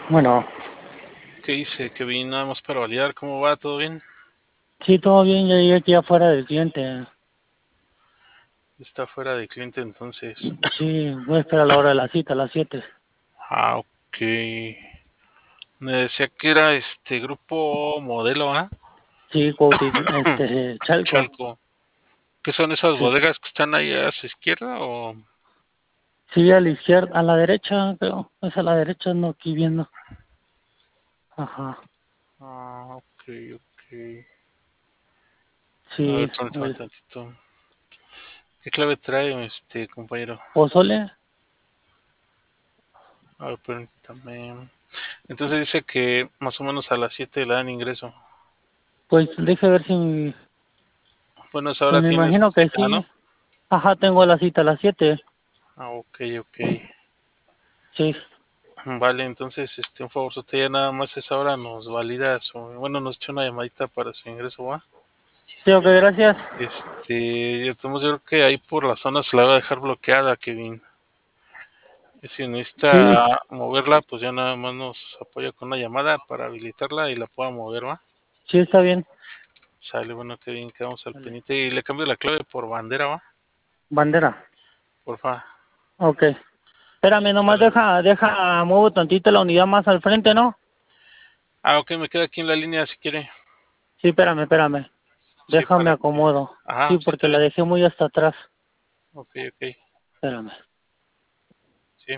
Bueno, ¿Qué dice Kevin? Nada más para validar cómo va, ¿todo bien? sí, todo bien, ya llegué aquí afuera del cliente. Está fuera de cliente entonces. Sí, voy a esperar la hora de la cita, a las 7. Ah, ok. Me decía que era grupo modelo, ¿ah? Sí, Chalco. Chalco. ¿Qué son esas Sí, bodegas que están ahí a su izquierda o...? sí, a la izquierda, a la derecha, creo. Es a la derecha, no aquí viendo. Ajá, Ah, ok, ok. A ver, sí, permítame el tantito. ¿Qué clave trae compañero? pozole. A ver, permítame. Entonces dice que más o menos a las 7 le dan ingreso. Pues deje ver si, Bueno, esa pues hora me tienes imagino que cita, ¿no? sí. Ajá, tengo la cita a las 7. Ah, ok, ok. Sí, Vale, entonces, un favor, usted ya nada más esa hora nos valida su, bueno, nos echa una llamadita para su ingreso, ¿va? sí, ok, gracias. Yo creo que ahí por la zona se la va a dejar bloqueada, Kevin. Y si Sí, necesita moverla, pues ya nada más nos apoya con una llamada para habilitarla y la pueda mover, ¿va? sí, está bien. Sale, bueno, Kevin, quedamos al Vale. pendiente y le cambio la clave por bandera, ¿va? Bandera. Porfa. Ok. Espérame, nomás Sale. muevo tantito la unidad más al frente, ¿no? Ah, ok, me queda aquí en la línea si quiere. Sí, espérame. Sí, Déjame para que... acomodo. Ajá, Sí, sí, está porque la bien. dejé muy hasta atrás. Ok, ok. Espérame. Sí.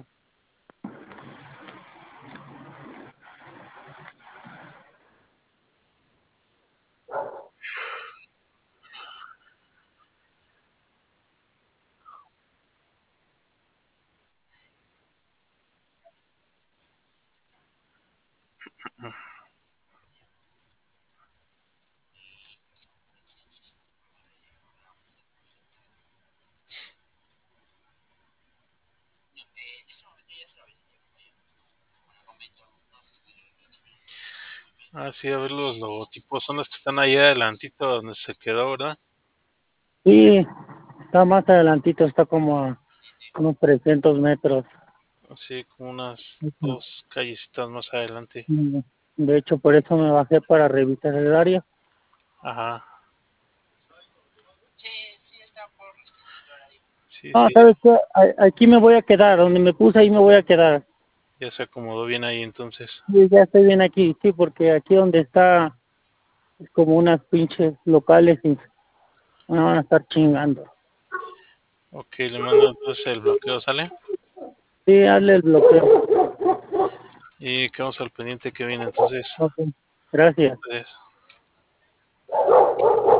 Ah, sí, a ver los logotipos. Son los que están ahí adelantito donde se quedó, ¿verdad? Sí, está más adelantito, está como a unos 300 metros. Así como unas Ujú. dos callecitas más adelante. De hecho, por eso me bajé para revisar el área. Ajá. Sí, Ah, sí, ¿sabes qué? Aquí me voy a quedar, donde me puse ahí me voy a quedar. ya se acomodó bien ahí entonces. Sí, ya estoy bien aquí, sí, porque aquí donde está es como unas pinches locales y me van a estar chingando. Ok, le mando entonces el bloqueo, ¿sale? Sí, hazle el bloqueo. Y quedamos al pendiente que viene entonces. Ok, gracias. Pues,